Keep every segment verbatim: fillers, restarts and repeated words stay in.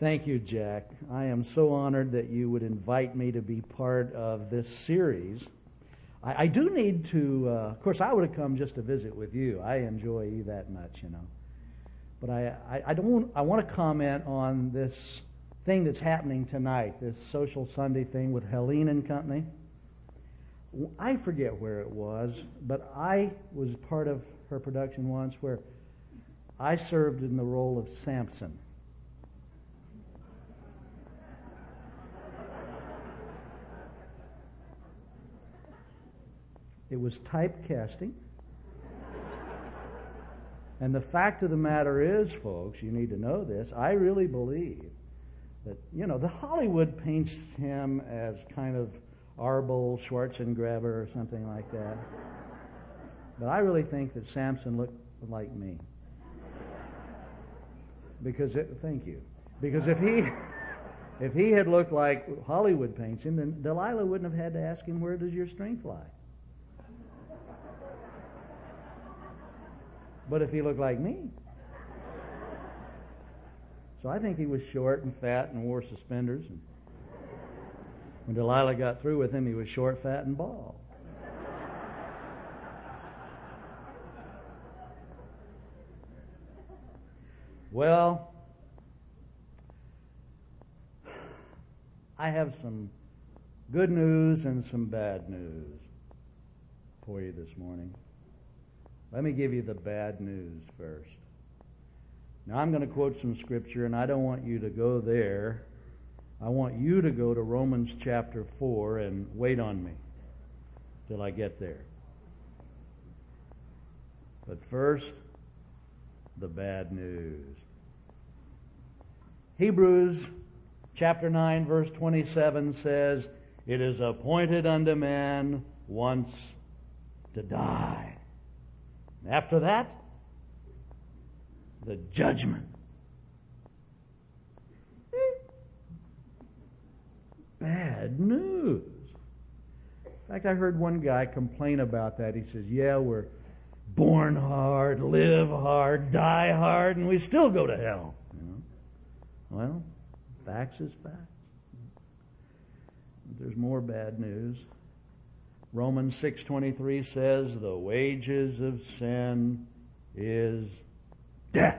Thank you, Jack. I am so honored that you would invite me to be part of this series. I, I do need to, uh, of course, I would have come just to visit with you. I enjoy you that much, you know. But I, I, I don't. I want to comment on this thing that's happening tonight, this Social Sunday thing with Helene and Company. I forget where it was, but I was part of her production once where I served in the role of Samson. It was typecasting. And the fact of the matter is, folks, you need to know this, I really believe that, you know, the Hollywood paints him as kind of Arbel Schwarzenegger or something like that. But I really think that Samson looked like me. Because, it, thank you. Because if he, if he had looked like Hollywood paints him, then Delilah wouldn't have had to ask him, where does your strength lie? But if he looked like me. So I think he was short and fat and wore suspenders. And when Delilah got through with him, he was short, fat, and bald. Well, I have some good news and some bad news for you this morning. Let me give you the bad news first. Now, I'm going to quote some scripture, and I don't want you to go there. I want you to go to Romans chapter four and wait on me till I get there. But first, the bad news. Hebrews chapter nine, verse twenty-seven says, "It is appointed unto man once to die. After that, the judgment." Bad news. In fact, I heard one guy complain about that. He says, yeah, we're born hard, live hard, die hard, and we still go to hell. You know? Well, facts is facts. But there's more bad news. Romans six twenty-three says, the wages of sin is death.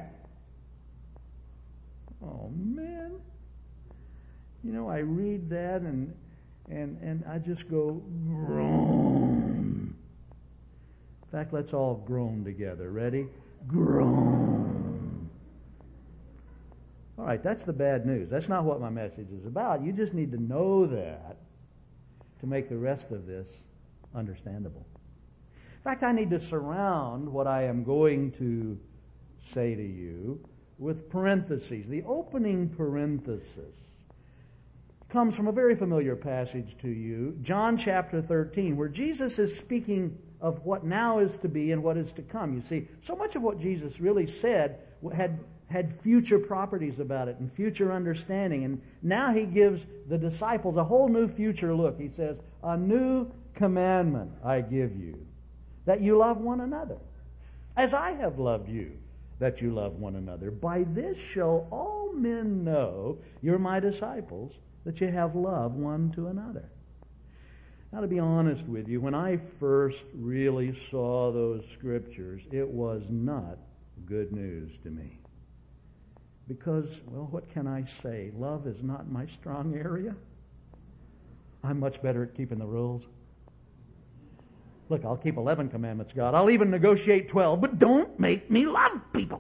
Oh, man. You know, I read that and and and I just go, groan. In fact, let's all groan together. Ready? Groan. All right, that's the bad news. That's not what my message is about. You just need to know that to make the rest of this understandable. In fact, I need to surround what I am going to say to you with parentheses. The opening parenthesis comes from a very familiar passage to you, John chapter thirteen, where Jesus is speaking of what now is to be and what is to come. You see, so much of what Jesus really said had had future properties about it and future understanding. And now he gives the disciples a whole new future look. He says, a new commandment I give you, that you love one another, as I have loved you, that you love one another. By this shall all men know you're my disciples, that you have love one to another. Now, to be honest with you, when I first really saw those scriptures, it was not good news to me. Because, well, what can I say? Love is not my strong area. I'm much better at keeping the rules. Look, I'll keep eleven commandments, God. I'll even negotiate twelve, but don't make me love people.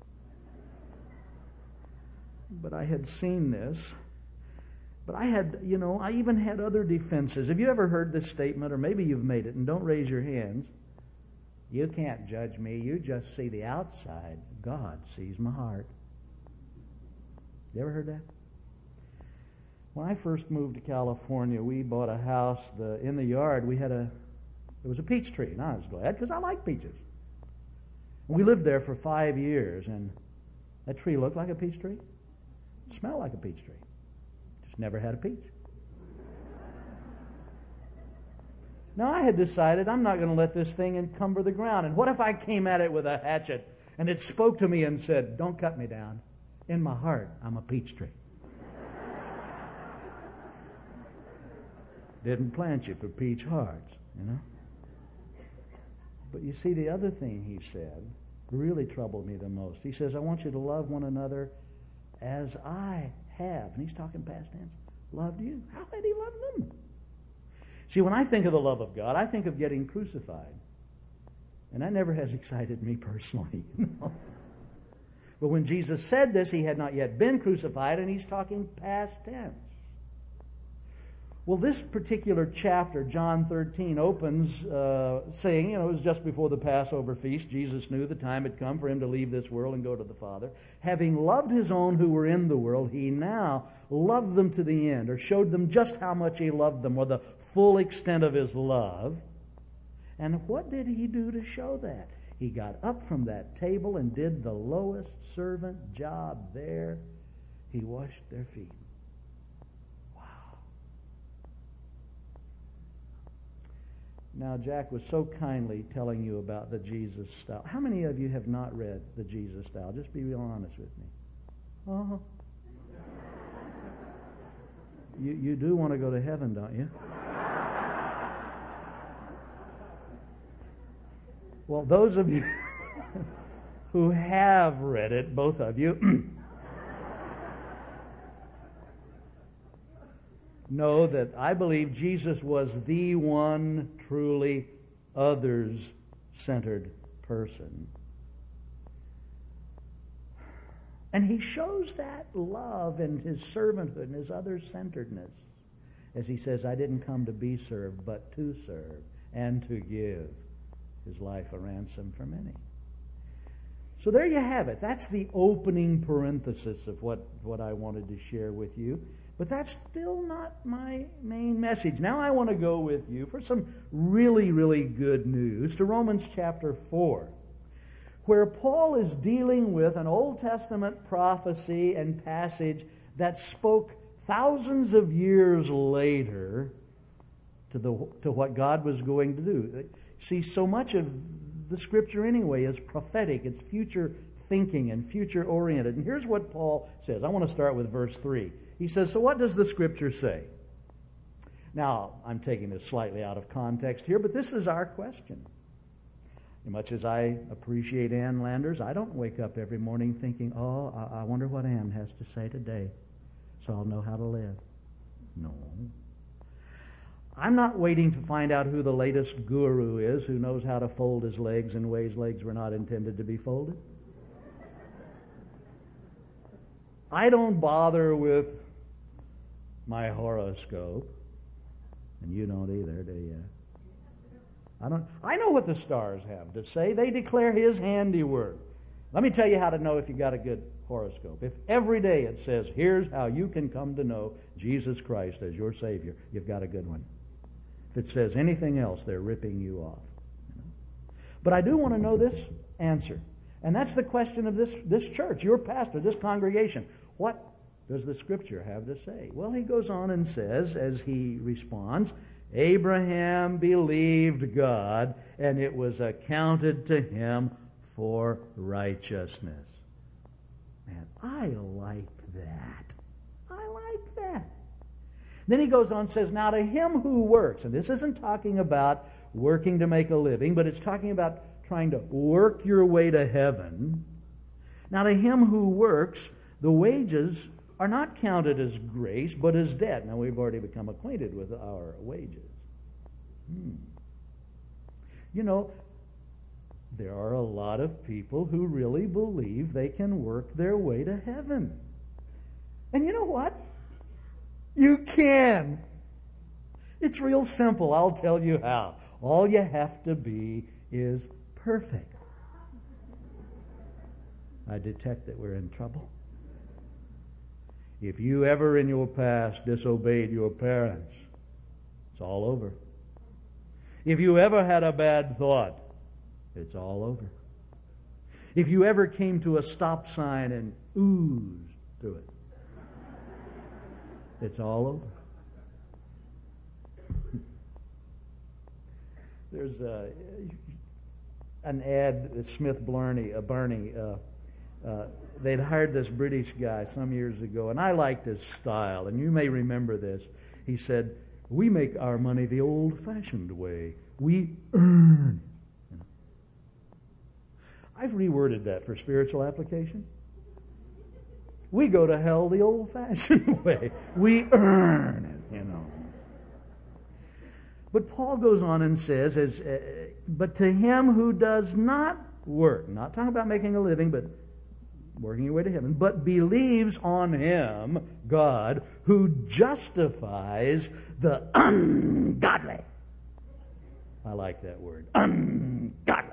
But I had seen this. But I had, you know, I even had other defenses. Have you ever heard this statement, or maybe you've made it, and don't raise your hands? You can't judge me. You just see the outside. God sees my heart. You ever heard that? When I first moved to California, we bought a house. The, in the yard, we had a, it was a peach tree, and I was glad because I like peaches. We lived there for five years, and that tree looked like a peach tree. It smelled like a peach tree. Just never had a peach. Now, I had decided I'm not going to let this thing encumber the ground. And what if I came at it with a hatchet and it spoke to me and said, don't cut me down. In my heart, I'm a peach tree. Didn't plant you for peach hearts, you know. But you see, the other thing he said really troubled me the most. He says, I want you to love one another as I have, and he's talking past tense, loved you. How had he loved them? See, when I think of the love of God, I think of getting crucified. And that never has excited me personally, you know. But when Jesus said this, he had not yet been crucified, and he's talking past tense. Well, this particular chapter, John thirteen, opens uh, saying, you know, it was just before the Passover feast. Jesus knew the time had come for him to leave this world and go to the Father. Having loved his own who were in the world, he now loved them to the end, or showed them just how much he loved them, or the full extent of his love. And what did he do to show that? He got up from that table and did the lowest servant job there. He washed their feet. Now, Jack was so kindly telling you about the Jesus style. How many of you have not read the Jesus style? Just be real honest with me. Uh-huh. You, you do want to go to heaven, don't you? Well, those of you who have read it, both of you, know that I believe Jesus was the one truly others-centered person. And he shows that love and his servanthood and his others-centeredness. As he says, I didn't come to be served, but to serve and to give his life a ransom for many. So there you have it. That's the opening parenthesis of what, what I wanted to share with you. But that's still not my main message. Now I want to go with you for some really, really good news to Romans chapter four, where Paul is dealing with an Old Testament prophecy and passage that spoke thousands of years later to the to what God was going to do. See, so much of the Scripture anyway is prophetic. It's future thinking and future oriented. And here's what Paul says. I want to start with verse three. He says, so what does the Scripture say? Now, I'm taking this slightly out of context here, but this is our question. As much as I appreciate Ann Landers, I don't wake up every morning thinking, oh, I wonder what Ann has to say today, so I'll know how to live. No. I'm not waiting to find out who the latest guru is who knows how to fold his legs in ways legs were not intended to be folded. I don't bother with my horoscope, and you don't either, do you? I don't. I know what the stars have to say. They declare His handiwork. Let me tell you how to know if you got a good horoscope. If every day it says, here's how you can come to know Jesus Christ as your Savior, you've got a good one. If it says anything else, they're ripping you off. But I do want to know this answer. And that's the question of this, this church, your pastor, this congregation. What does the Scripture have to say? Well, he goes on and says, as he responds, Abraham believed God, and it was accounted to him for righteousness. Man, I like that. I like that. Then he goes on and says, now to him who works, and this isn't talking about working to make a living, but it's talking about trying to work your way to heaven. Now to him who works, the wages are not counted as grace, but as debt. Now we've already become acquainted with our wages. Hmm. You know, there are a lot of people who really believe they can work their way to heaven. And you know what? You can. It's real simple. I'll tell you how. All you have to be is perfect. I detect that we're in trouble. If you ever in your past disobeyed your parents, it's all over. If you ever had a bad thought, it's all over. If you ever came to a stop sign and oozed through it, it's all over. There's a, an ad, Smith Blarney, uh, Barney, uh, uh, they'd hired this British guy some years ago, and I liked his style, and you may remember this. He said, We make our money the old-fashioned way. We earn. I've reworded that for spiritual application. We go to hell the old-fashioned way. We earn it, you know. But Paul goes on and says, as, uh, but to him who does not work, not talking about making a living, but working your way to heaven, but believes on him, God, who justifies the ungodly. I like that word. Ungodly.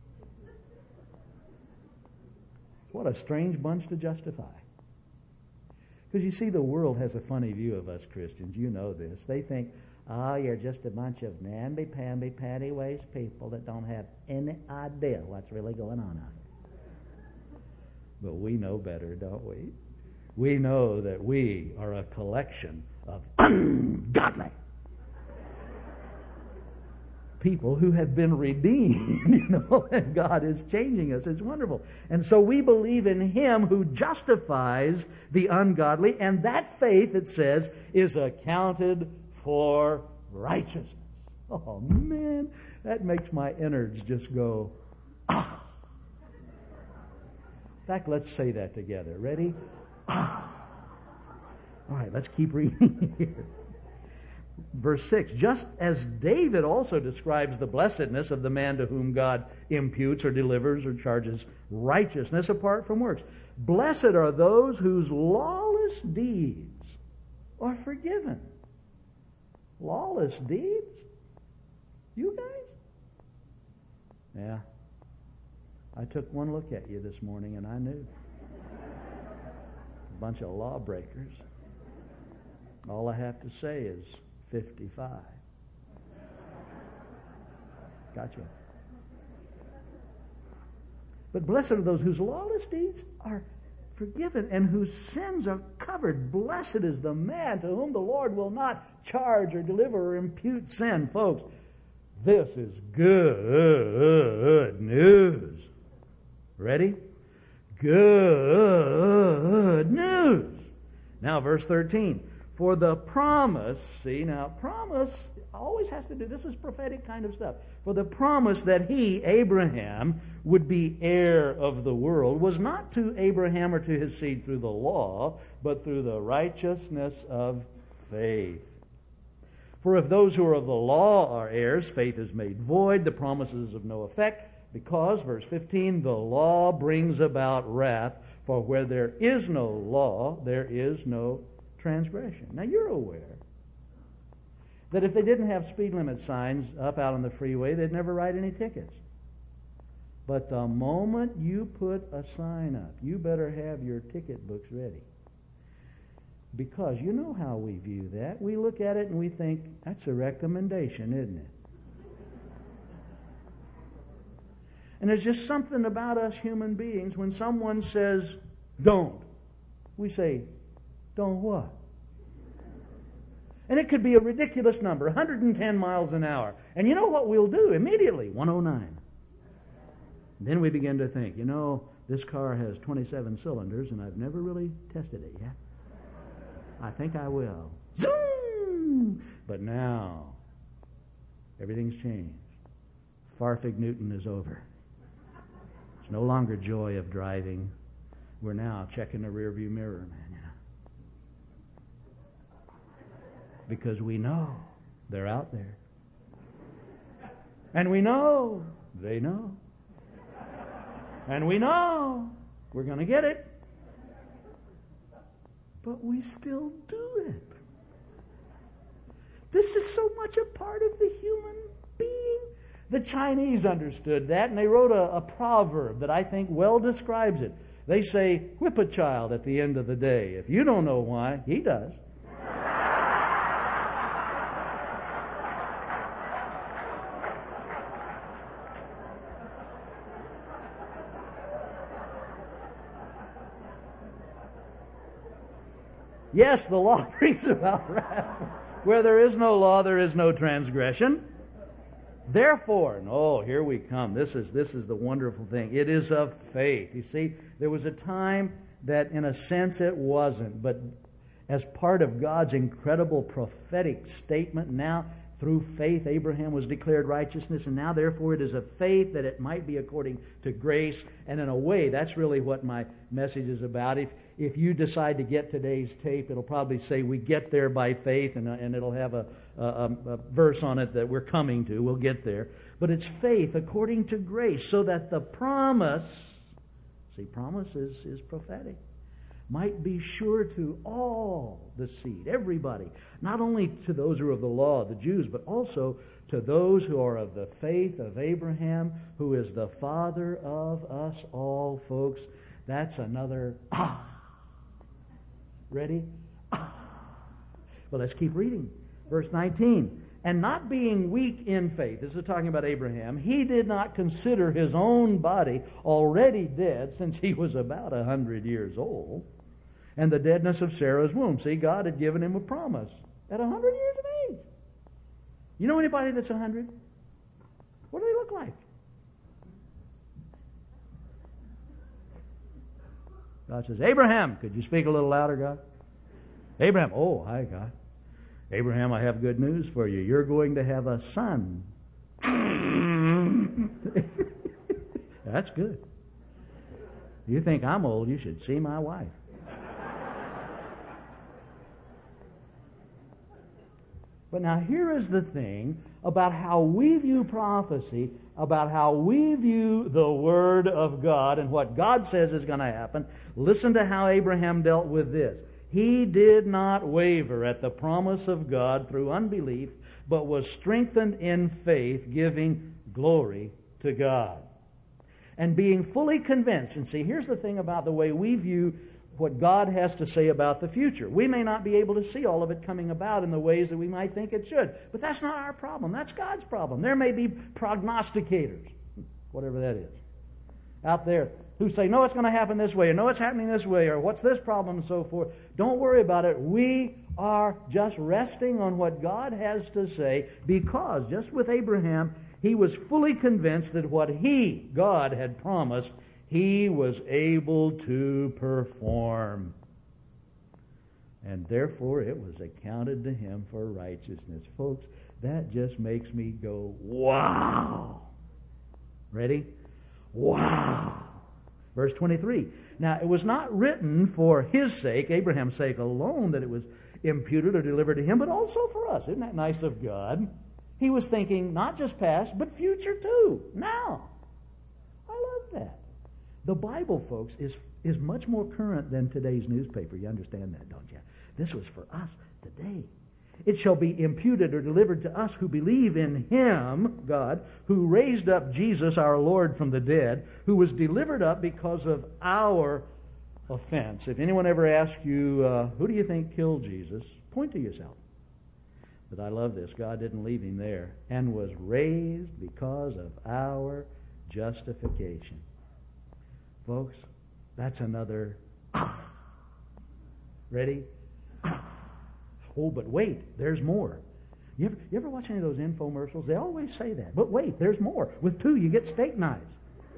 What a strange bunch to justify. Because you see, the world has a funny view of us Christians. You know this. They think, oh, you're just a bunch of namby-pamby, panty-waist people that don't have any idea what's really going on out here. But we know better, don't we? We know that we are a collection of ungodly people who have been redeemed, you know, and God is changing us. It's wonderful. And so we believe in him who justifies the ungodly, and that faith, it says, is accounted for righteousness. Oh, man, that makes my innards just go, ah. In fact, let's say that together. Ready? Ah. All right, let's keep reading here. Verse six, just as David also describes the blessedness of the man to whom God imputes or delivers or charges righteousness apart from works. Blessed are those whose lawless deeds are forgiven. Lawless deeds? You guys? Yeah. I took one look at you this morning and I knew. A bunch of lawbreakers. All I have to say is fifty-five. Gotcha. But blessed are those whose lawless deeds are forgiven and whose sins are covered. Blessed is the man to whom the Lord will not charge or deliver or impute sin. Folks, this is good news. Ready? Good news. Now, verse thirteen. For the promise, see, now, promise always has to do, this is prophetic kind of stuff. For the promise that he, Abraham, would be heir of the world was not to Abraham or to his seed through the law, but through the righteousness of faith. For if those who are of the law are heirs, faith is made void, the promise is of no effect, because, verse fifteen, the law brings about wrath, for where there is no law, there is no transgression. Now you're aware that if they didn't have speed limit signs up out on the freeway, they'd never write any tickets. But the moment you put a sign up, you better have your ticket books ready. Because you know how we view that. We look at it and we think, that's a recommendation, isn't it? And there's just something about us human beings, when someone says, don't, we say, don't what? And it could be a ridiculous number, one hundred ten miles an hour. And you know what we'll do immediately? one oh nine. Then we begin to think, you know, this car has twenty-seven cylinders and I've never really tested it yet. I think I will. Zoom! But now, everything's changed. Farfig Newton is over. It's no longer joy of driving. We're now checking the rearview mirror, man. Because we know they're out there. And we know they know. And we know we're going to get it. But we still do it. This is so much a part of the human being. The Chinese understood that, and they wrote a, a proverb that I think well describes it. They say, whip a child at the end of the day. If you don't know why, he does. Yes, the law brings about wrath. Where there is no law, there is no transgression. Therefore, and oh, here we come. This is this is the wonderful thing. It is of faith. You see, there was a time that in a sense it wasn't, but as part of God's incredible prophetic statement. Now, through faith, Abraham was declared righteousness, and now, therefore, it is of faith that it might be according to grace. And in a way, that's really what my message is about. If if you decide to get today's tape, it'll probably say, we get there by faith, and, and it'll have a, a, a verse on it that we're coming to. We'll get there. But it's faith according to grace, so that the promise, see, promise is, is prophetic, might be sure to all the seed, everybody, not only to those who are of the law, the Jews, but also to those who are of the faith of Abraham, who is the father of us all, folks. That's another ah. Ready? Ah. Well, let's keep reading. Verse nineteen. And not being weak in faith, this is talking about Abraham, he did not consider his own body already dead, since he was about a hundred years old, and the deadness of Sarah's womb. See, God had given him a promise at a hundred years of age. You know anybody that's a hundred? What do they look like? God says, Abraham, could you speak a little louder, God? Abraham, oh, hi, God. Abraham, I have good news for you. You're going to have a son. That's good. You think I'm old, you should see my wife. But now here is the thing about how we view prophecy, about how we view the Word of God and what God says is going to happen. Listen to how Abraham dealt with this. He did not waver at the promise of God through unbelief, but was strengthened in faith, giving glory to God. And being fully convinced, and see, here's the thing about the way we view what God has to say about the future. We may not be able to see all of it coming about in the ways that we might think it should, but that's not our problem. That's God's problem. There may be prognosticators, whatever that is, out there who say, no, it's going to happen this way, or no, it's happening this way, or what's this problem, and so forth. Don't worry about it. We are just resting on what God has to say, because, just with Abraham, he was fully convinced that what he, God, had promised, he was able to perform. And therefore it was accounted to him for righteousness. Folks, that just makes me go, wow. Ready? Wow. Verse twenty-three. Now, it was not written for his sake, Abraham's sake alone, that it was imputed or delivered to him, but also for us. Isn't that nice of God? He was thinking not just past, but future too. Now. I love that. The Bible, folks, is, is much more current than today's newspaper. You understand that, don't you? This was for us today. It shall be imputed or delivered to us who believe in Him, God, who raised up Jesus, our Lord, from the dead, who was delivered up because of our offense. If anyone ever asks you, uh, who do you think killed Jesus? Point to yourself. But I love this. God didn't leave him there. And was raised because of our justification. Folks, that's another ah. Ready? Ah. Oh, but wait, there's more. You ever, you ever watch any of those infomercials? They always say that. But wait, there's more. With two, you get steak knives.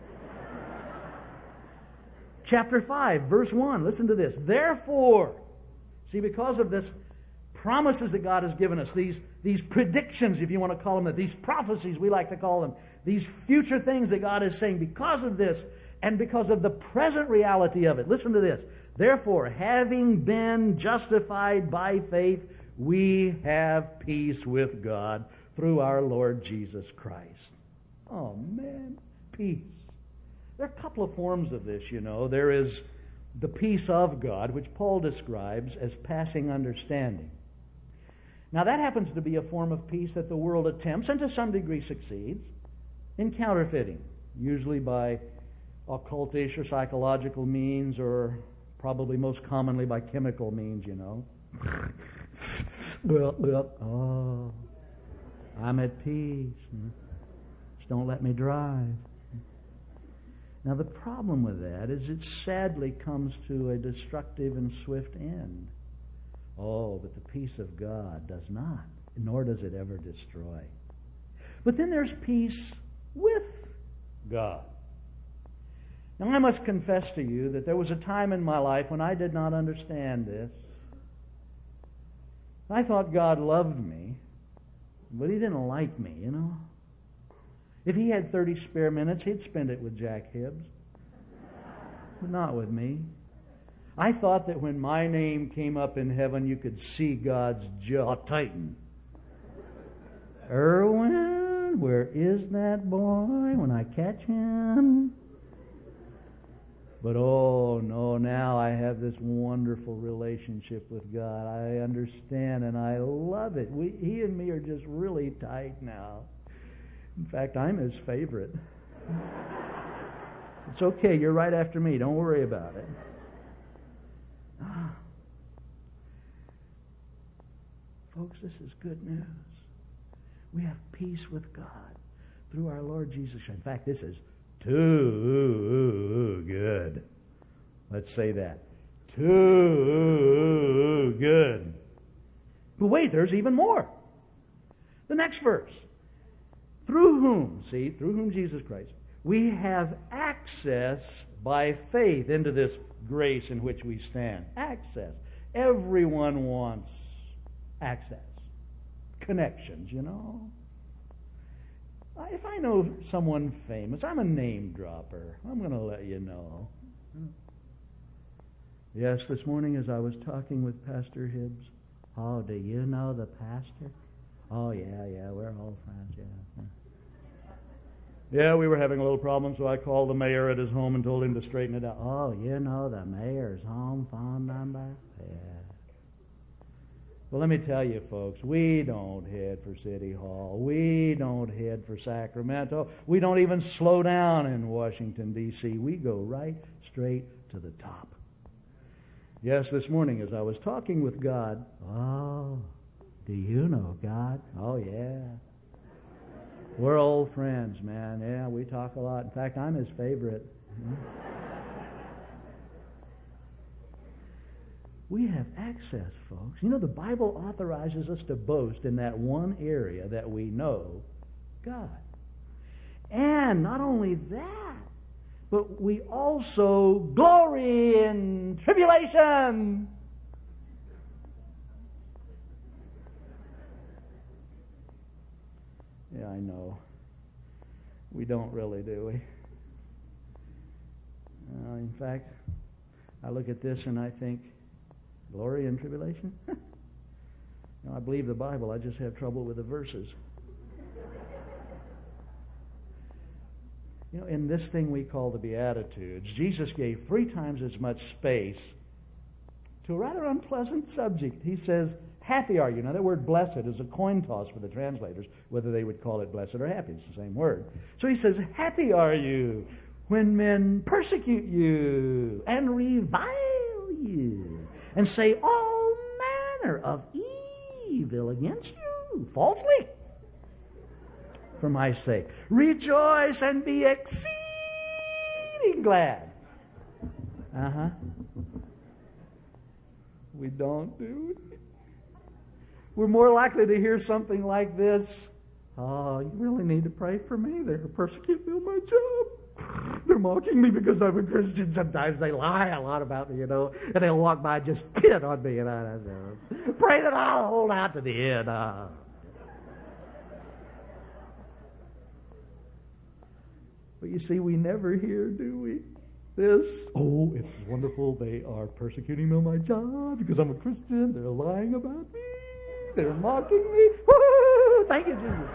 Chapter five, verse one. Listen to this. Therefore, see, because of this promises that God has given us, these, these predictions, if you want to call them that, these prophecies, we like to call them, these future things that God is saying, because of this, and because of the present reality of it. Listen to this. Therefore, having been justified by faith, we have peace with God through our Lord Jesus Christ. Oh, man, peace. There are a couple of forms of this, you know. There is the peace of God, which Paul describes as passing understanding. Now, that happens to be a form of peace that the world attempts, and to some degree succeeds, in counterfeiting, usually by occultish or psychological means, or probably most commonly by chemical means, you know. well, well, oh, I'm at peace. Just don't let me drive. Now, the problem with that is it sadly comes to a destructive and swift end. Oh, but the peace of God does not, nor does it ever destroy. But then there's peace with God. Now, I must confess to you that there was a time in my life when I did not understand this. I thought God loved me, but He didn't like me, you know. If He had thirty spare minutes, He'd spend it with Jack Hibbs, but not with me. I thought that when my name came up in heaven, you could see God's jaw tighten. Erwin, where is that boy when I catch him? But oh no, now I have this wonderful relationship with God. I understand and I love it. We, he and me are just really tight now. In fact, I'm His favorite. It's okay, you're right after me. Don't worry about it. Ah. Folks, this is good news. We have peace with God through our Lord Jesus Christ. In fact, this is too good. Let's say that. Too good. But wait, there's even more. The next verse. Through whom, see, through whom Jesus Christ, we have access by faith into this grace in which we stand. Access. Everyone wants access. Connections, you know. If I know someone famous, I'm a name dropper. I'm going to let you know. Yes, this morning as I was talking with Pastor Hibbs, oh, do you know the pastor? Oh, yeah, yeah, we're all friends, yeah. Yeah, we were having a little problem, so I called the mayor at his home and told him to straighten it out. Oh, you know the mayor's home phone number? Yeah. Well, let me tell you, folks, we don't head for City Hall. We don't head for Sacramento. We don't even slow down in Washington, D C We go right straight to the top. Yes, this morning as I was talking with God, oh, do you know God? Oh, yeah. We're old friends, man. Yeah, we talk a lot. In fact, I'm His favorite. We have access, folks. You know, the Bible authorizes us to boast in that one area that we know God. And not only that, but we also glory in tribulation. Yeah, I know. We don't really, do we? Uh, in fact, I look at this and I think, glory in tribulation? You know, I believe the Bible. I just have trouble with the verses. You know, in this thing we call the Beatitudes, Jesus gave three times as much space to a rather unpleasant subject. He says, happy are you. Now, that word blessed is a coin toss for the translators, whether they would call it blessed or happy. It's the same word. So he says, happy are you when men persecute you and revile you and say all manner of evil against you falsely for my sake. Rejoice and be exceeding glad. Uh-huh. We don't do it. We're more likely to hear something like this. Oh, you really need to pray for me. They're persecuting me on my job. They're mocking me because I'm a Christian. Sometimes they lie a lot about me, you know, and they'll walk by and just pit on me. And I don't know. Pray that I'll hold out to the end. Uh. But you see, we never hear, do we? This, oh, it's wonderful. They are persecuting me on my job because I'm a Christian. They're lying about me. They're mocking me. Woo! Thank you, Jesus.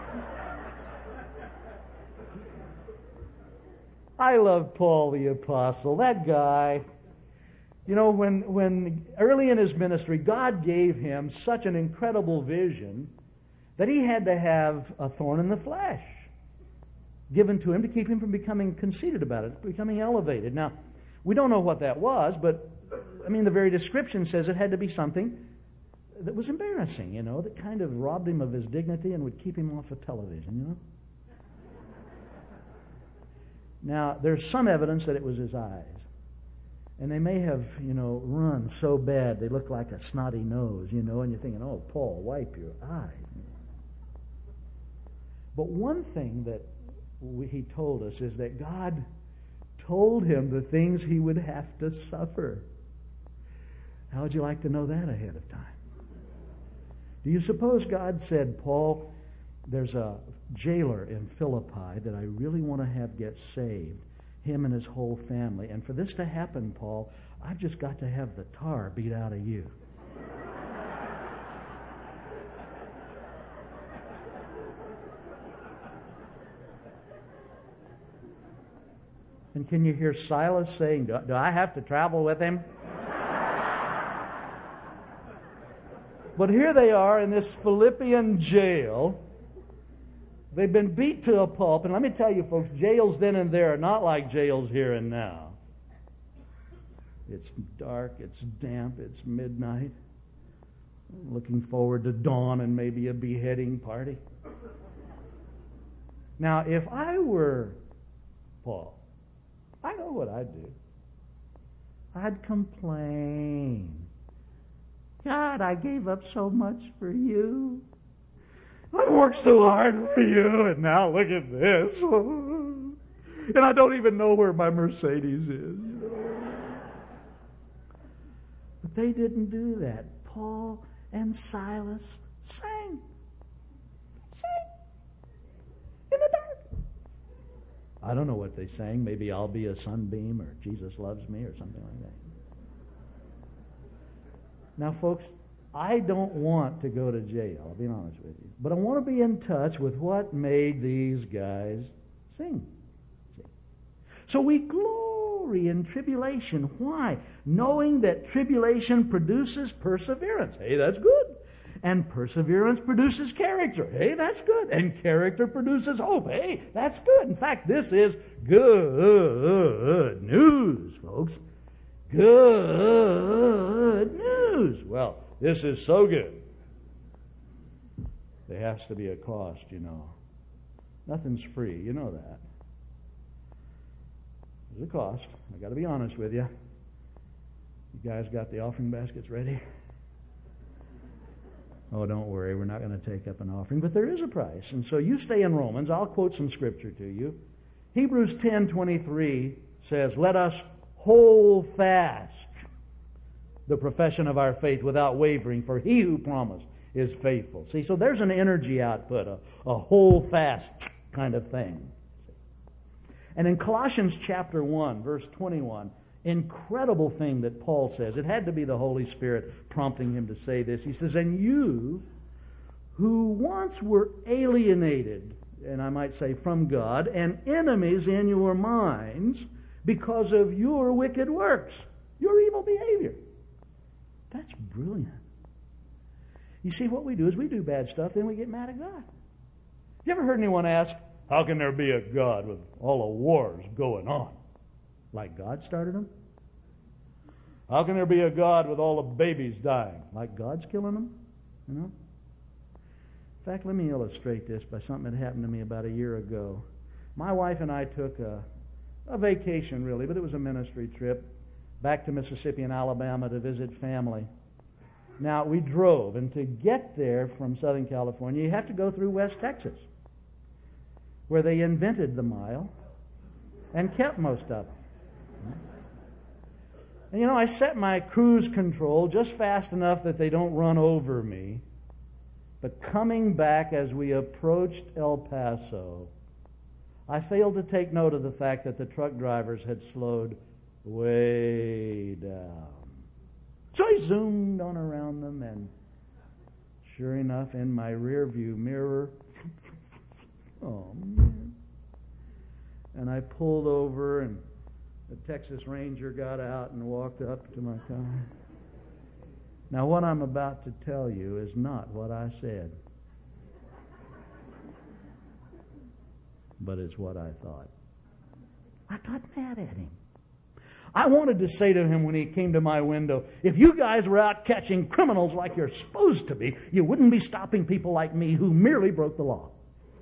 I love Paul the Apostle. That guy, you know, when, when early in his ministry, God gave him such an incredible vision that he had to have a thorn in the flesh given to him to keep him from becoming conceited about it, becoming elevated. Now, we don't know what that was, but, I mean, the very description says it had to be something that was embarrassing, you know, that kind of robbed him of his dignity and would keep him off of television, you know. Now, there's some evidence that it was his eyes. And they may have, you know, run so bad they look like a snotty nose, you know, and you're thinking, oh, Paul, wipe your eyes. But one thing that we, he told us is that God told him the things he would have to suffer. How would you like to know that ahead of time? Do you suppose God said, Paul, there's a jailer in Philippi that I really want to have get saved, him and his whole family. And for this to happen, Paul, I've just got to have the tar beat out of you. And can you hear Silas saying, do, do I have to travel with him? But here they are in this Philippian jail. They've been beat to a pulp. And let me tell you, folks, jails then and there are not like jails here and now. It's dark, it's damp, it's midnight. Looking forward to dawn and maybe a beheading party. Now, if I were Paul, I know what I'd do. I'd complain. God, I gave up so much for you. I worked so hard for you, and now look at this. And I don't even know where my Mercedes is. You know? But they didn't do that. Paul and Silas sang. Sang. In the dark. I don't know what they sang. Maybe I'll be a sunbeam or Jesus loves me or something like that. Now, folks, I don't want to go to jail, I'll be honest with you. But I want to be in touch with what made these guys sing. See? So we glory in tribulation. Why? Knowing that tribulation produces perseverance. Hey, that's good. And perseverance produces character. Hey, that's good. And character produces hope. Hey, that's good. In fact, this is good news, folks. Good news. Well, this is so good. There has to be a cost, you know. Nothing's free. You know that. There's a cost. I got to be honest with you. You guys got the offering baskets ready? Oh, don't worry. We're not going to take up an offering. But there is a price. And so you stay in Romans. I'll quote some scripture to you. Hebrews ten twenty-three says, let us hold fast the profession of our faith without wavering, for he who promised is faithful. See, so there's an energy output, a, a hold fast kind of thing. And in Colossians chapter one, verse twenty-one, incredible thing that Paul says. It had to be the Holy Spirit prompting him to say this. He says, and you who once were alienated, and I might say from God, and enemies in your minds because of your wicked works, your evil behavior. That's brilliant. You see, what we do is we do bad stuff, then we get mad at God. You ever heard anyone ask, how can there be a God with all the wars going on? Like God started them? How can there be a God with all the babies dying? Like God's killing them? You know? In fact, let me illustrate this by something that happened to me about a year ago. My wife and I took a, a vacation, really, but it was a ministry trip back to Mississippi and Alabama to visit family. Now, we drove, and to get there from Southern California, you have to go through West Texas, where they invented the mile and kept most of them. And you know, I set my cruise control just fast enough that they don't run over me. But coming back as we approached El Paso, I failed to take note of the fact that the truck drivers had slowed way down. So I zoomed on around them, and sure enough, in my rear view mirror, oh man. And I pulled over, and the Texas Ranger got out and walked up to my car. Now, what I'm about to tell you is not what I said, but it's what I thought. I got mad at him. I wanted to say to him when he came to my window, if you guys were out catching criminals like you're supposed to be, you wouldn't be stopping people like me who merely broke the law.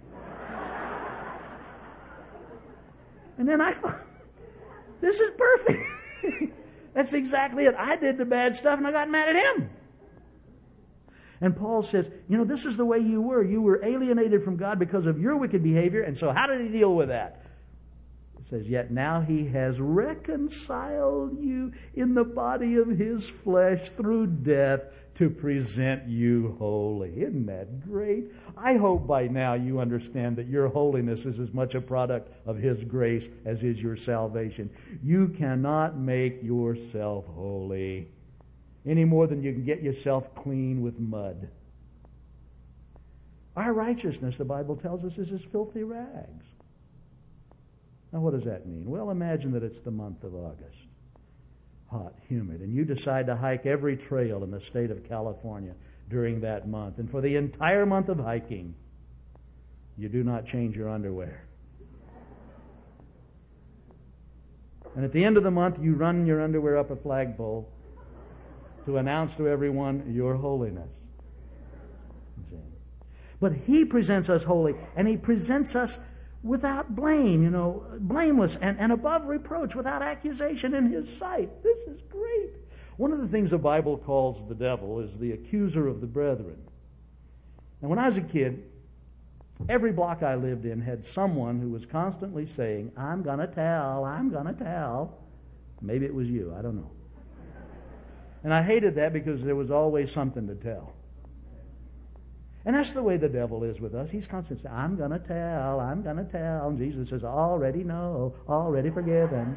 And then I thought, this is perfect. That's exactly it. I did the bad stuff and I got mad at him. And Paul says, you know, this is the way you were. You were alienated from God because of your wicked behavior. And so how did he deal with that? says, yet now he has reconciled you in the body of his flesh through death to present you holy. Isn't that great? I hope by now you understand that your holiness is as much a product of his grace as is your salvation. You cannot make yourself holy any more than you can get yourself clean with mud. Our righteousness, the Bible tells us, is as filthy rags. Now, what does that mean? Well, imagine that it's the month of August, hot, humid, and you decide to hike every trail in the state of California during that month. And for the entire month of hiking, you do not change your underwear. And at the end of the month, you run your underwear up a flagpole to announce to everyone your holiness. But he presents us holy, and he presents us without blame, you know, blameless and, and above reproach, without accusation in his sight. This is great. One of the things the Bible calls the devil is the accuser of the brethren. Now, when I was a kid, every block I lived in had someone who was constantly saying, I'm going to tell, I'm going to tell. Maybe it was you, I don't know. And I hated that because there was always something to tell. And that's the way the devil is with us. He's constantly saying, I'm going to tell, I'm going to tell. And Jesus says, already know, already forgiven.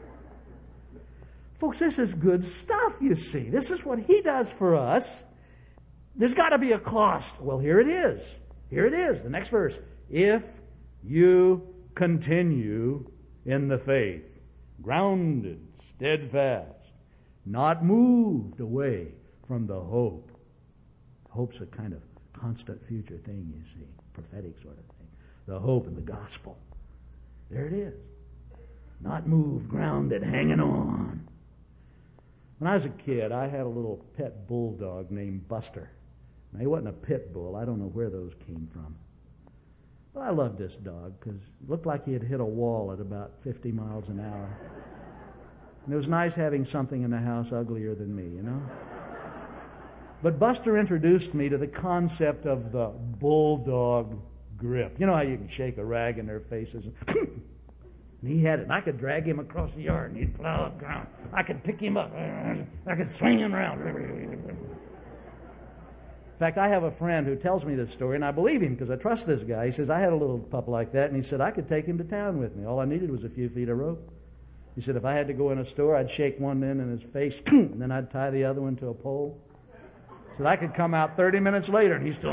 Folks, this is good stuff, you see. This is what he does for us. There's got to be a cost. Well, here it is. Here it is, the next verse. If you continue in the faith, grounded, steadfast, not moved away from the hope. Hope's a kind of constant future thing, you see, prophetic sort of thing. The hope in the gospel. There it is. Not moved, grounded, hanging on. When I was a kid, I had a little pet bulldog named Buster. Now, he wasn't a pit bull. I don't know where those came from. But I loved this dog because it looked like he had hit a wall at about fifty miles an hour. And it was nice having something in the house uglier than me, you know? But Buster introduced me to the concept of the bulldog grip. You know how you can shake a rag in their faces? And he had it. And I could drag him across the yard and he'd plow up ground. I could pick him up. I could swing him around. In fact, I have a friend who tells me this story, and I believe him because I trust this guy. He says, I had a little pup like that, and he said, I could take him to town with me. All I needed was a few feet of rope. He said, if I had to go in a store, I'd shake one end in his face, and then I'd tie the other one to a pole. So I could come out thirty minutes later and he's still.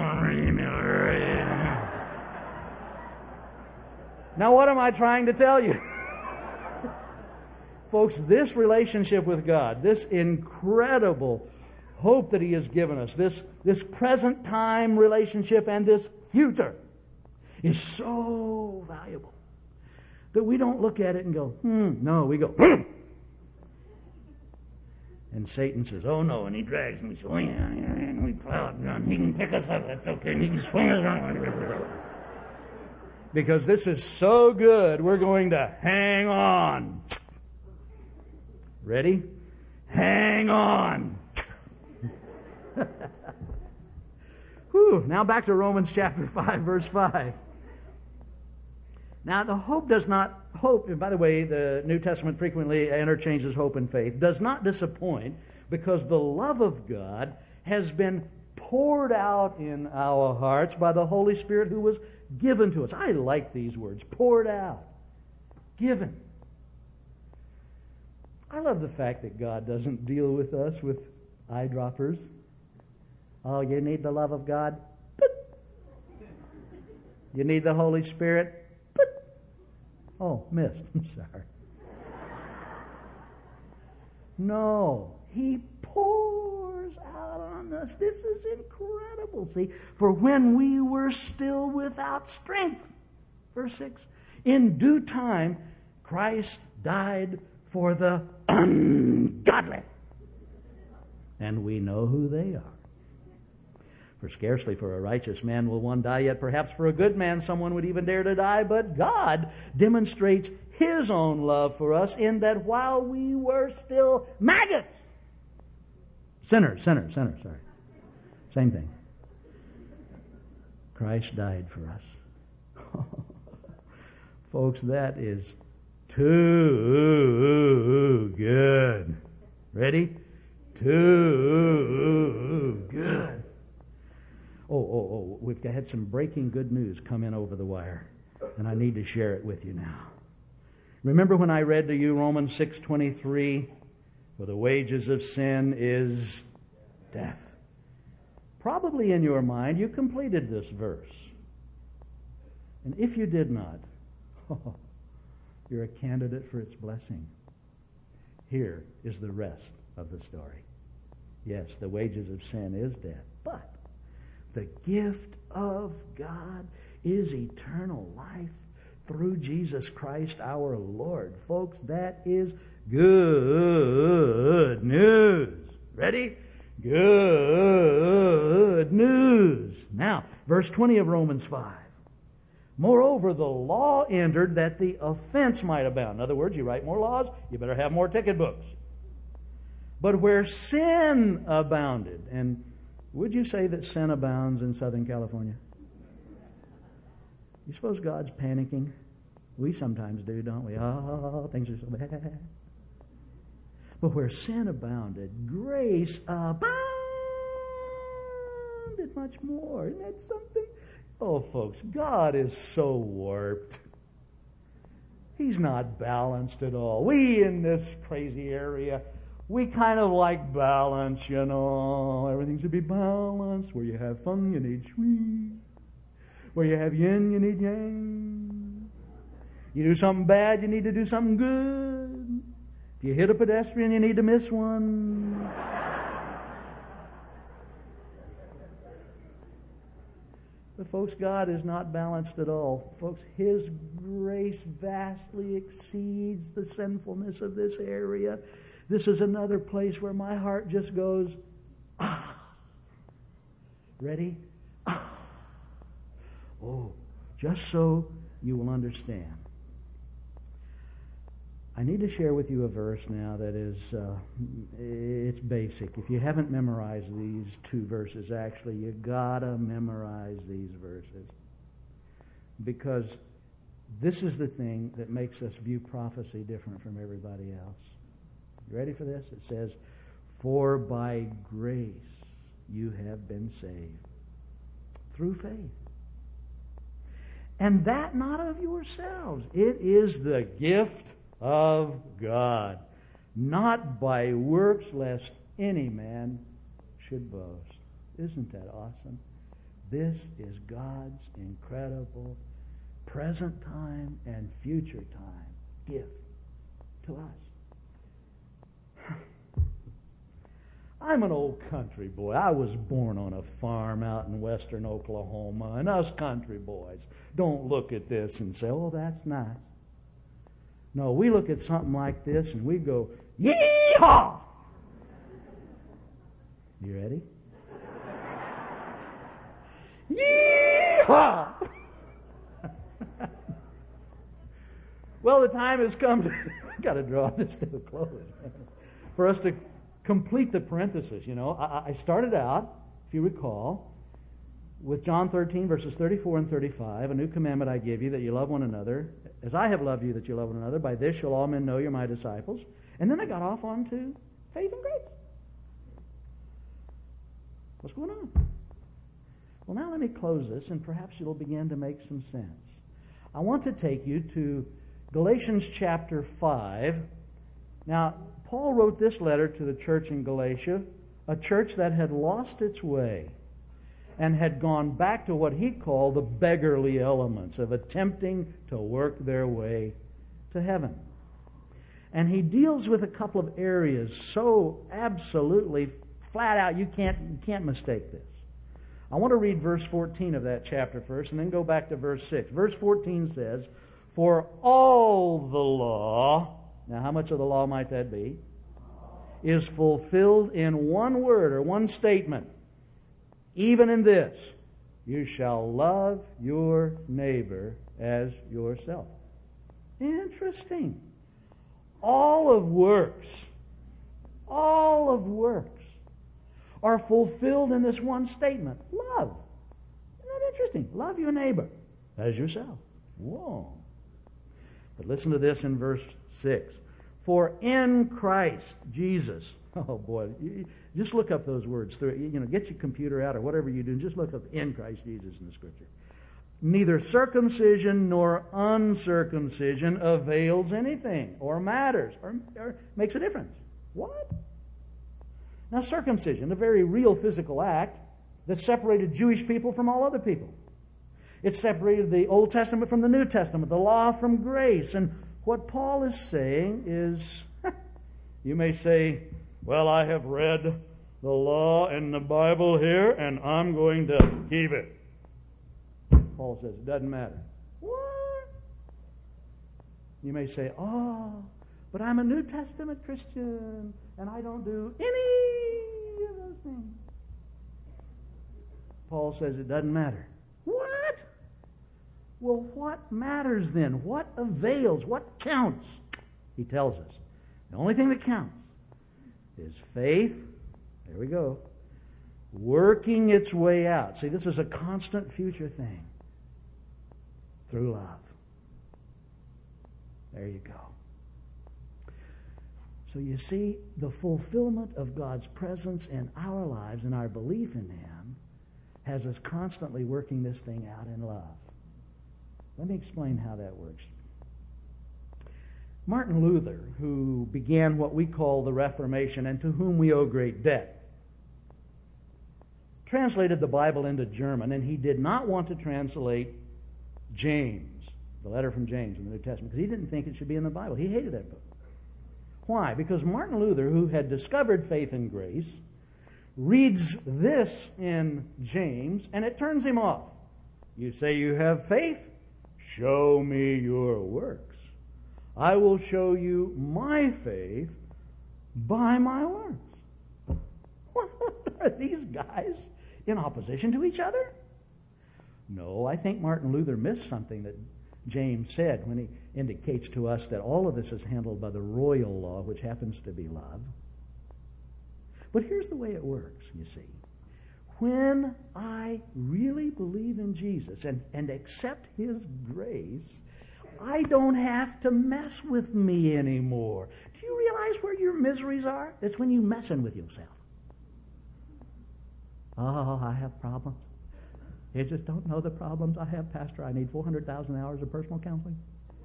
Now, what am I trying to tell you? Folks, this relationship with God, this incredible hope that he has given us, this, this present time relationship and this future is so valuable that we don't look at it and go, hmm, no, we go, hmm. And Satan says, oh no, and he drags me, so and we plow it down. He can pick us up, that's okay, and he can swing us around. Because this is so good, we're going to hang on. Ready? Hang on. Whew, now back to Romans chapter five, verse five. Now, the hope does not, hope, and by the way, the New Testament frequently interchanges hope and faith, does not disappoint because the love of God has been poured out in our hearts by the Holy Spirit who was given to us. I like these words, poured out, given. I love the fact that God doesn't deal with us with eyedroppers. Oh, you need the love of God? You need the Holy Spirit? Oh, missed. I'm sorry. No, he pours out on us. This is incredible. See, for when we were still without strength, verse six, in due time, Christ died for the ungodly. And we know who they are. For scarcely for a righteous man will one die, yet perhaps for a good man someone would even dare to die. But God demonstrates his own love for us in that while we were still maggots, sinners, sinners, sinners, sorry, same thing, Christ died for us. Folks, that is Too good. Ready? Too good. Oh, oh, oh, we've had some breaking good news come in over the wire, and I need to share it with you now. Remember when I read to you Romans six twenty-three, for the wages of sin is death. Probably in your mind you completed this verse. And if you did not, oh, you're a candidate for its blessing. Here is the rest of the story. Yes, the wages of sin is death, but the gift of God is eternal life through Jesus Christ our Lord. Folks, that is good news. Ready? Good news. Now, verse twenty of Romans five. Moreover, the law entered that the offense might abound. In other words, you write more laws, you better have more ticket books. But where sin abounded, and would you say that sin abounds in Southern California? You suppose God's panicking? We sometimes do, don't we? Oh, things are so bad. But where sin abounded, grace abounded much more. Isn't that something? Oh, folks, God is so warped. He's not balanced at all. We in this crazy area, we kind of like balance, you know. Everything should be balanced. Where you have fun, you need shui. Where you have yin, you need yang. You do something bad, you need to do something good. If you hit a pedestrian, you need to miss one. But folks, God is not balanced at all. Folks, His grace vastly exceeds the sinfulness of this area. This is another place where my heart just goes, ah. Ready? Ah. Oh, just so you will understand. I need to share with you a verse now that is, uh, it's basic. If you haven't memorized these two verses, actually, you gotta memorize these verses. Because this is the thing that makes us view prophecy different from everybody else. You ready for this? It says, for by grace you have been saved through faith. And that not of yourselves. It is the gift of God, not by works, lest any man should boast. Isn't that awesome? This is God's incredible present time and future time gift to us. I'm an old country boy. I was born on a farm out in western Oklahoma, and us country boys don't look at this and say, oh, that's nice. No, we look at something like this and we go, yee-haw! You ready? Yee-haw! Well, the time has come to, I've got to draw this to a close, for us to complete the parenthesis. You know, I, I started out, if you recall, with John thirteen, verses thirty-four and thirty-five, a new commandment I give you, that you love one another, as I have loved you, that you love one another. By this shall all men know you're my disciples. And then I got off onto faith and grace. What's going on? Well, now let me close this, and perhaps it'll begin to make some sense. I want to take you to Galatians chapter five. Now, Paul wrote this letter to the church in Galatia, a church that had lost its way and had gone back to what he called the beggarly elements of attempting to work their way to heaven. And he deals with a couple of areas so absolutely flat out you can't, you can't mistake this. I want to read verse fourteen of that chapter first and then go back to verse six. Verse fourteen says, for all the law, now how much of the law might that be, is fulfilled in one word or one statement. Even in this, you shall love your neighbor as yourself. Interesting. All of works, all of works are fulfilled in this one statement. Love. Isn't that interesting? Love your neighbor as yourself. Whoa. But listen to this in verse six. For in Christ Jesus, oh boy, just look up those words. You know, get your computer out or whatever you do, and just look up in Christ Jesus in the Scripture. Neither circumcision nor uncircumcision avails anything or matters or, or makes a difference. What? Now, circumcision, a very real physical act that separated Jewish people from all other people. It separated the Old Testament from the New Testament, the law from grace. And what Paul is saying is, you may say, well, I have read the law and the Bible here, and I'm going to keep it. Paul says, it doesn't matter. What? You may say, oh, but I'm a New Testament Christian, and I don't do any of those things. Paul says it doesn't matter. What? Well, what matters then? What avails? What counts? He tells us. The only thing that counts is faith. There we go. Working its way out. See, this is a constant future thing. Through love. There you go. So you see, the fulfillment of God's presence in our lives and our belief in Him has us constantly working this thing out in love. Let me explain how that works. Martin Luther, who began what we call the Reformation and to whom we owe great debt, translated the Bible into German, and he did not want to translate James, the letter from James in the New Testament, because he didn't think it should be in the Bible. He hated that book. Why? Because Martin Luther, who had discovered faith and grace, reads this in James, and it turns him off. You say you have faith? Show me your works. I will show you my faith by my works. What are these guys in opposition to each other? No, I think Martin Luther missed something that James said when he indicates to us that all of this is handled by the royal law, which happens to be love. But here's the way it works, you see. When I really believe in Jesus and, and accept His grace, I don't have to mess with me anymore. Do you realize where your miseries are? It's when you're messing with yourself. Oh, I have problems. You just don't know the problems I have, Pastor. I need four hundred thousand hours of personal counseling.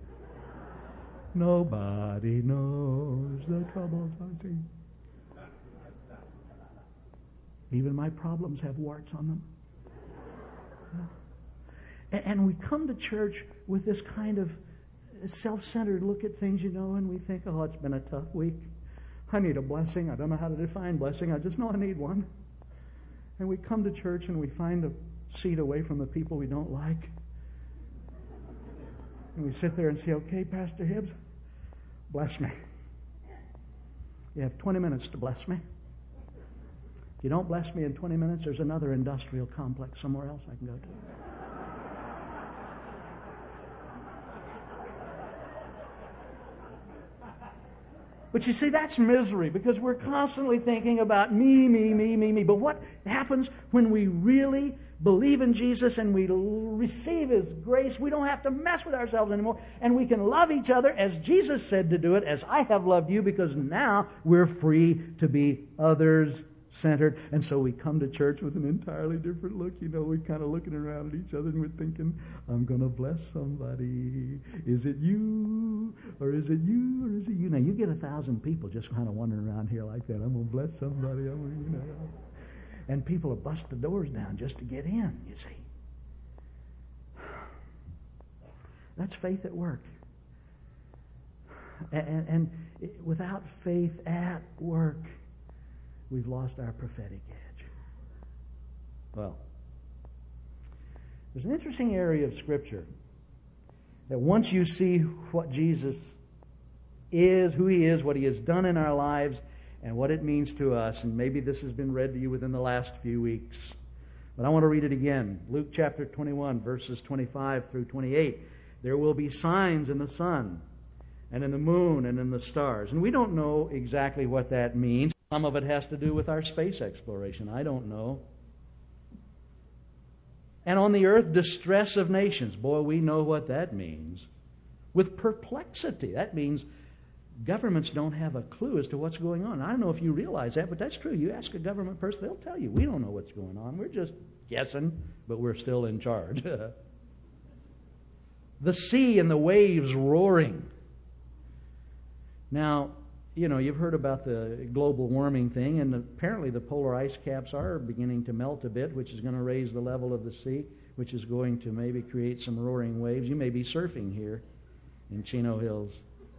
Nobody knows the troubles I see. Even my problems have warts on them. And, and we come to church with this kind of self-centered look at things, you know, and we think, oh, it's been a tough week. I need a blessing. I don't know how to define blessing. I just know I need one. And we come to church and we find a seat away from the people we don't like. And we sit there and say, okay, Pastor Hibbs, bless me. You have twenty minutes to bless me. If you don't bless me in twenty minutes, there's another industrial complex somewhere else I can go to. But you see, that's misery because we're constantly thinking about me, me, me, me, me. But what happens when we really believe in Jesus and we receive His grace? We don't have to mess with ourselves anymore. And we can love each other as Jesus said to do it, as I have loved you, because now we're free to be others-centered. And so we come to church with an entirely different look. You know, we're kind of looking around at each other and we're thinking, I'm going to bless somebody. Is it you? Or is it you? Or is it you? Now, you get a thousand people just kind of wandering around here like that. I'm going to bless somebody. I'm gonna, you know. And people will bust the doors down just to get in, you see. That's faith at work. And, and without faith at work, we've lost our prophetic edge. Well, there's an interesting area of Scripture that once you see what Jesus is, who He is, what He has done in our lives, and what it means to us, and maybe this has been read to you within the last few weeks, but I want to read it again. Luke chapter twenty-one, verses twenty-five through twenty-eight. There will be signs in the sun, and in the moon, and in the stars. And we don't know exactly what that means. Some of it has to do with our space exploration. I don't know. And on the earth, distress of nations. Boy, we know what that means. with perplexity. That means governments don't have a clue as to what's going on. I don't know if you realize that, but that's true. You ask a government person, they'll tell you, we don't know what's going on. We're just guessing, but we're still in charge. The sea and the waves roaring. Now, you know, you've heard about the global warming thing, and apparently the polar ice caps are beginning to melt a bit, which is going to raise the level of the sea, which is going to maybe create some roaring waves. You may be surfing here in Chino Hills.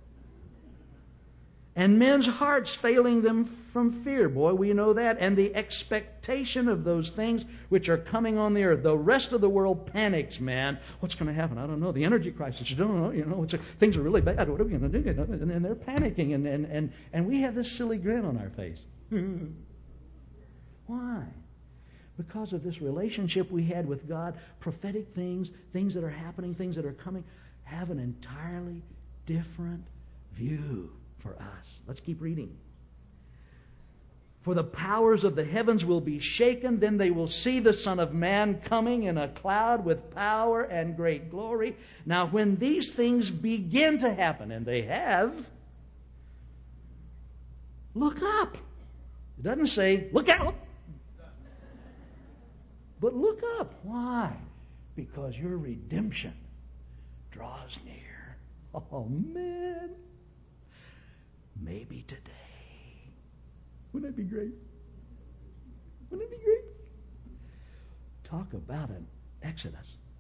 And men's hearts failing them from fear. Boy, we know that. And the expectation of those things which are coming on the earth. The rest of the world panics, man. What's going to happen? I don't know. The energy crisis. You don't know. You know, it's a, things are really bad. What are we going to do? And, and they're panicking. And, and, and, and we have this silly grin on our face. Why? Because of this relationship we had with God. Prophetic things, things that are happening, things that are coming, have an entirely different view for us. Let's keep reading. For the powers of the heavens will be shaken, then they will see the Son of Man coming in a cloud with power and great glory. Now when these things begin to happen, and they have, look up. It doesn't say, look out. But look up. Why? Because your redemption draws near. Oh, man. Maybe today. Wouldn't that be great? Wouldn't it be great? Talk about an exodus.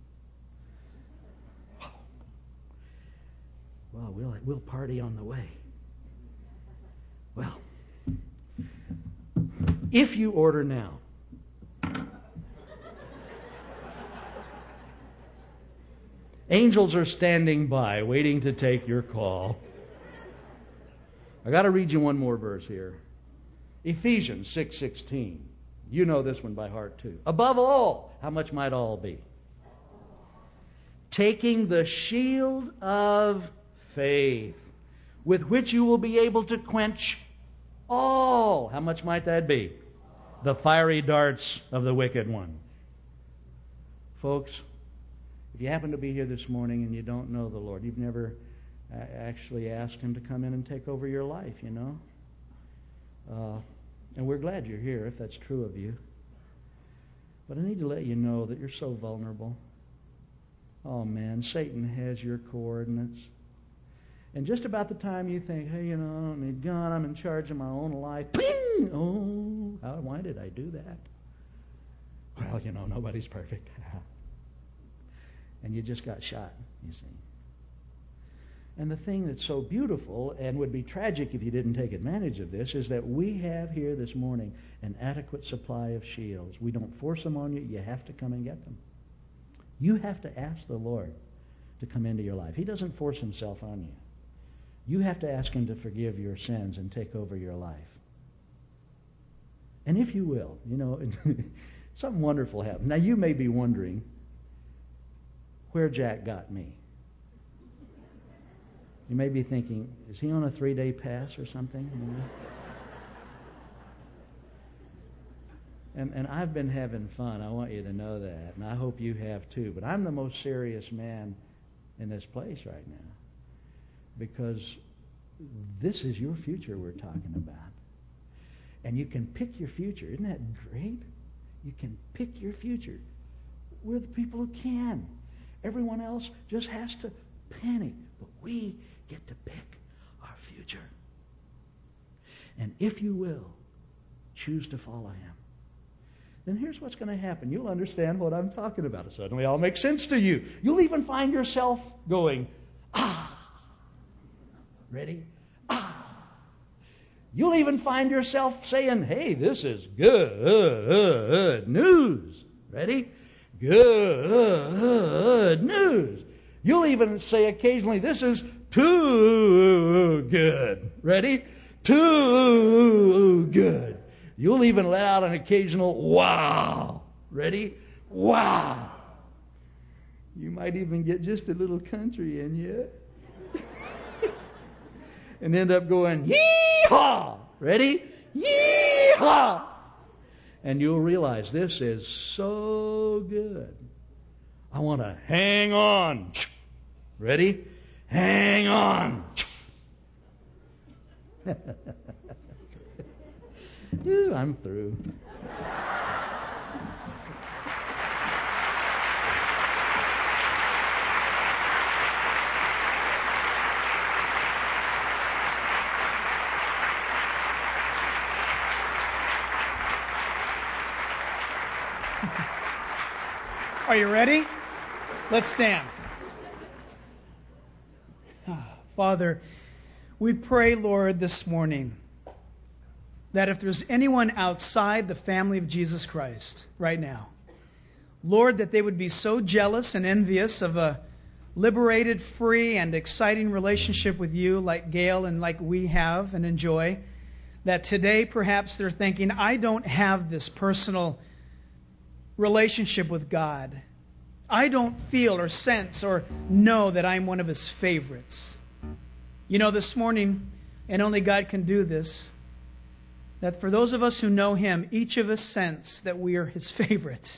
Oh. Well, we'll we'll party on the way. Well, if you order now, angels are standing by, waiting to take your call. I got to read you one more verse here. Ephesians six sixteen. You know this one by heart too. Above all, how much might all be? Taking the shield of faith, with which you will be able to quench all. How much might that be? The fiery darts of the wicked one. Folks, if you happen to be here this morning and you don't know the Lord, you've never actually asked Him to come in and take over your life, you know. Uh, and we're glad you're here if that's true of you. But I need to let you know that you're so vulnerable. Oh man, Satan has your coordinates. And just about the time you think, hey, you know, I don't need God, I'm in charge of my own life. Ping! Oh, how, why did I do that? Well, you know, nobody's perfect. And you just got shot, you see. And the thing that's so beautiful and would be tragic if you didn't take advantage of this is that we have here this morning an adequate supply of shields. We don't force them on you. You have to come and get them. You have to ask the Lord to come into your life. He doesn't force Himself on you. You have to ask Him to forgive your sins and take over your life. And if you will, you know, something wonderful happened. Now you may be wondering where Jack got me. You may be thinking, is he on a three-day pass or something? You know? and, and I've been having fun. I want you to know that. And I hope you have too. But I'm the most serious man in this place right now. Because this is your future we're talking about. And you can pick your future. Isn't that great? You can pick your future. We're the people who can. Everyone else just has to panic. But we get to pick our future. And if you will, choose to follow Him, then here's what's going to happen. You'll understand what I'm talking about. It suddenly all makes sense to you. You'll even find yourself going, ah. Ready? Ah. You'll even find yourself saying, hey, this is good news. Ready? Good news. You'll even say occasionally, this is too good. Ready? Too good. You'll even let out an occasional wow. Ready? Wow. You might even get just a little country in you. And end up going, yee-haw. Ready? Yee-haw. And you'll realize this is so good. I want to hang on. Ready? Hang on. Ooh, I'm through. Are you ready? Let's stand. Father, we pray, Lord, this morning that if there's anyone outside the family of Jesus Christ right now, Lord, that they would be so jealous and envious of a liberated, free, and exciting relationship with you like Gail and like we have and enjoy, that today perhaps they're thinking, I don't have this personal relationship with God. I don't feel or sense or know that I'm one of His favorites. You know, this morning, and only God can do this, that for those of us who know Him, each of us sense that we are His favorites.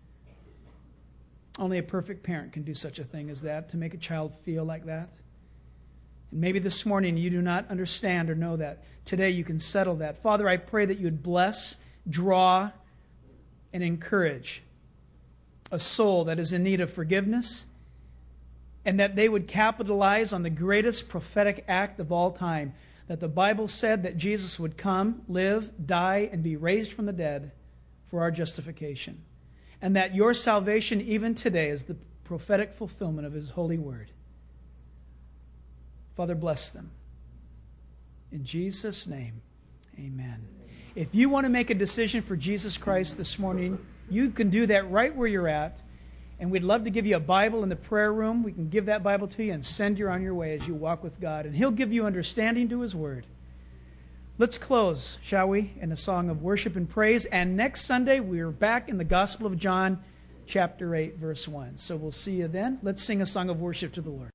Only a perfect parent can do such a thing as that, to make a child feel like that. And maybe this morning you do not understand or know that. Today you can settle that. Father, I pray that you would bless, draw, and encourage a soul that is in need of forgiveness, and that they would capitalize on the greatest prophetic act of all time, that the Bible said that Jesus would come, live, die, and be raised from the dead for our justification, and that your salvation even today is the prophetic fulfillment of His holy word. Father, bless them. In Jesus' name, amen. If you want to make a decision for Jesus Christ this morning, you can do that right where you're at. And we'd love to give you a Bible in the prayer room. We can give that Bible to you and send you on your way as you walk with God. And He'll give you understanding to His Word. Let's close, shall we, in a song of worship and praise. And next Sunday, we're back in the Gospel of John, chapter eight, verse one. So we'll see you then. Let's sing a song of worship to the Lord.